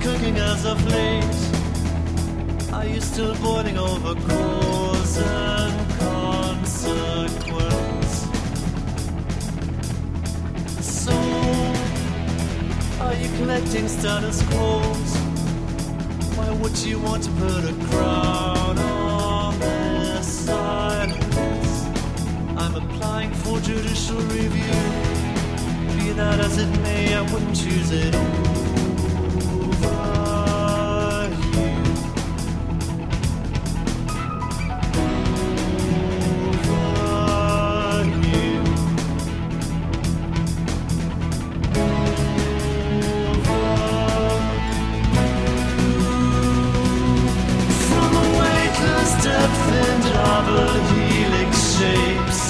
cooking as of late? Are you still boiling over cause and consequence? So, are you collecting status quos? Why would you want to put a crown on this silence? I'm applying for judicial review. Be that as it may, I wouldn't choose it over you. From a weightless depth in double helix shapes,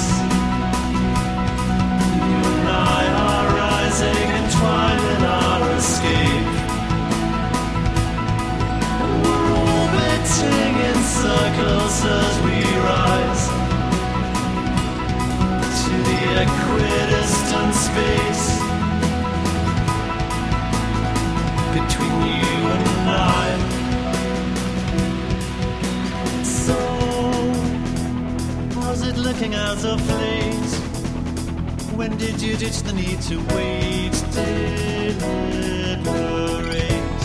you and I are rising, entwined in our escape. We're orbiting in circles as we rise to the equidistant space between you and I. So, how's it looking as of late? When did you ditch the need to wait, deliberate?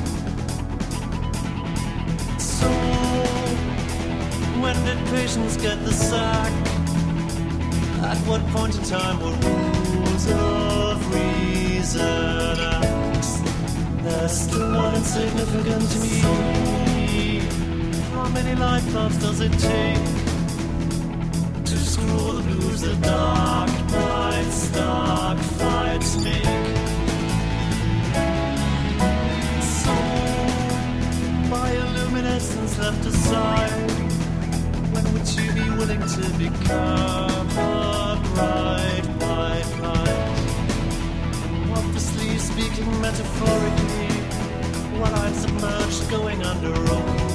So, when did patience get the sack? At what point in time were rules of reason acts? They're still not insignificant to me. How many light bulbs does it take to scroll the blues the dark night's dark fights make? So, bioluminescence left aside, when would you be willing to become a bright white light? Obviously speaking metaphorically, while I'm submerged going under over you.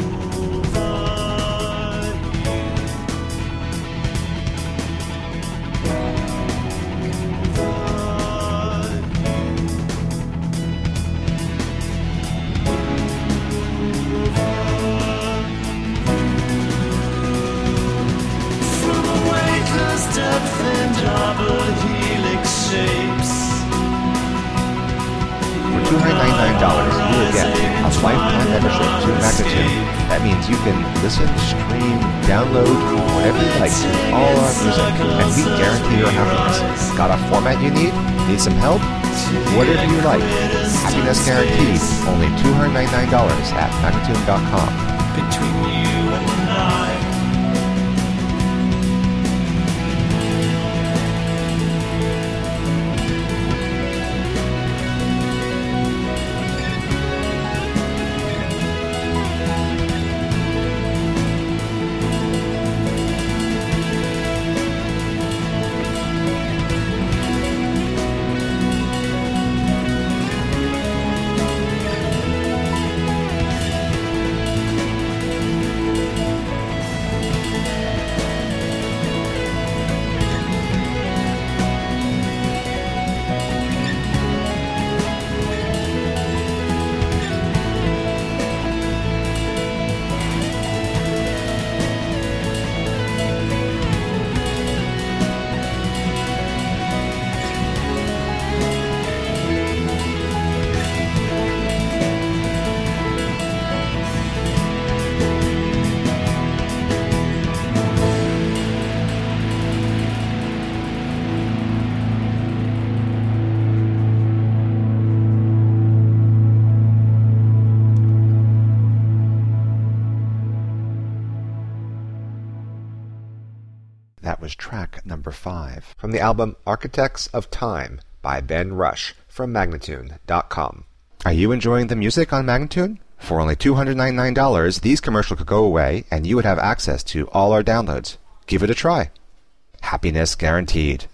From a weightless depth in double helix shapes, For $299, you will get a lifetime membership to Magnitude. That means you can listen, stream, download, whatever you like to all our music, and we guarantee your happiness. Got a format you need? Need some help? Whatever you like. Happiness guaranteed. Only $299 at Magnitude.com. between you and I. That was track number 5 from the album Architects of Time by Ben Rush from Magnitude.com. Are you enjoying the music on Magnitude? For only $299, these commercials could go away and you would have access to all our downloads. Give it a try. Happiness guaranteed.